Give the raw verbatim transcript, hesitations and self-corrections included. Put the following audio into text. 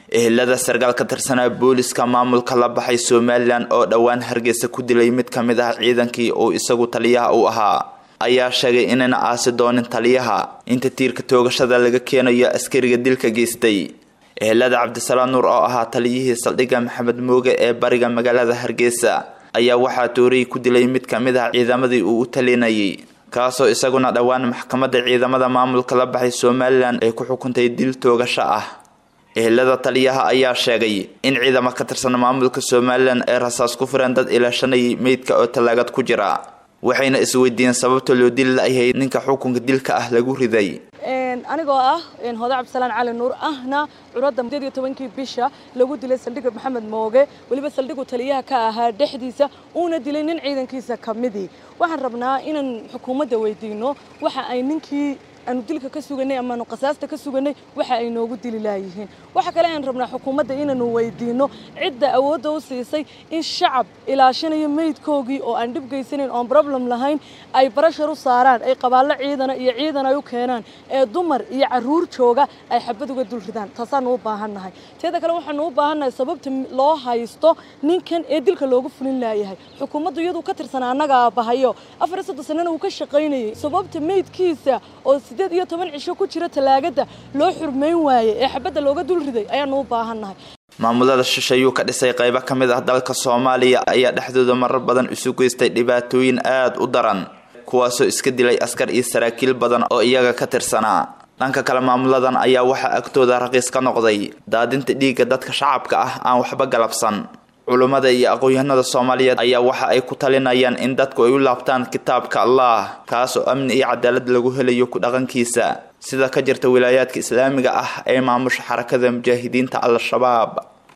ehelada sargaal ka tirsanaa booliska maamulka la baxay Somaliland oo dhawaan Hargeysa ku dilay mid kamid ah ciidankii oo isagu taliyaha u ahaa ayaa sheegay inayna aasi doonin taliyaha inta tiirka toogashada laga keenayo askariga dilka geystay. ehelada Cabdisalaam Nuur oo ahaa taliyihii saldhigga Maxamed Mooge ee bariga magaalada Hargeysa ayaa waxaa toorey ku dilay mid kamid ah ciidamadii uu u talinayay kaasoo isaguna dhawaan maxkamadda ciidamada maamulka la baxay Somaliland ay ku xukuntay dil toogasho ah. ehelada taliyaha ayaa sheegay in ciidamada ka tirsan maamulka Somaliland ay rasaas ku fureen dad ilaashanay meydka oo talaagad ku jira waxayna isweydiin sababta loo dil laayay ninka xukunka dilka ah lagu riday. een anigoo ah een Hooda Cabdisalaam Cali Nuur ahna curada sideed iyo tobankii bisha lagu dilay saldhigga Maxamed Mooge waliba saldhiggu taliyaha ka ahaa dhexdiisa uuna dilay nin ciidankiisa kamidii. waxaan rabnaa inaan xukuumadda weydiino waxa ay ninkii aanu dilka ka suganay ama aanu qasaasta ka suganay waxa ay noogu dili laayihiin. waxa kale aan rabnaa xukuumadda inaanu weydiino cidda awoodda u siisay in shacab ilaashanayo meydkoogii oo aan dib geysanin oo problem lahayn ay barashar u saaraan ay qabaalo ciidana iyo ciidan ay u keenaan ee dumar iyo caruur jooga ay xabad uga dul ridaan. taasaan u baahanahay. teeda kale waxaan u baahanahay sababta loo haysto ninkan ee dilka loogu fulin laayahay. xukuumaddu iyadu ka tirsan anaga bahayo afar iyo soddon sano uu ka shaqeynayay sababta meydkiisa oo sideed iyo toban cisho ku jira talaagada loo xurmeyn waaye ee xabada looga dul riday ayaan u baahanahay. maamulada shisheeyo ka dhisay qaybo kamid ah dalka Soomaaliya ayaa dhexdooda marar badan isu geystay dhibaatooyin aad u daran kuwaasoo iska dilay askar iyo saraakiil badan oo iyaga ka tirsanaa. dhanka kale maamuladan ayaa waxa agtooda raqiis ka noqday daadinta dhiigga dadka shacabka ah aan waxba galabsan. culimada iyo aqoonyahanada Soomaaliyeed ayaa waxa ay ku talinayaan in dadku ay u laabtaan kitaabka Allah kaas oo amni iyo cadaalad lagu helayo ku dhaqankiisa sida ka jirta wilaayadka Islaamiga ah ee maamusha xarakada mujaahidiinta Al-Shabaab.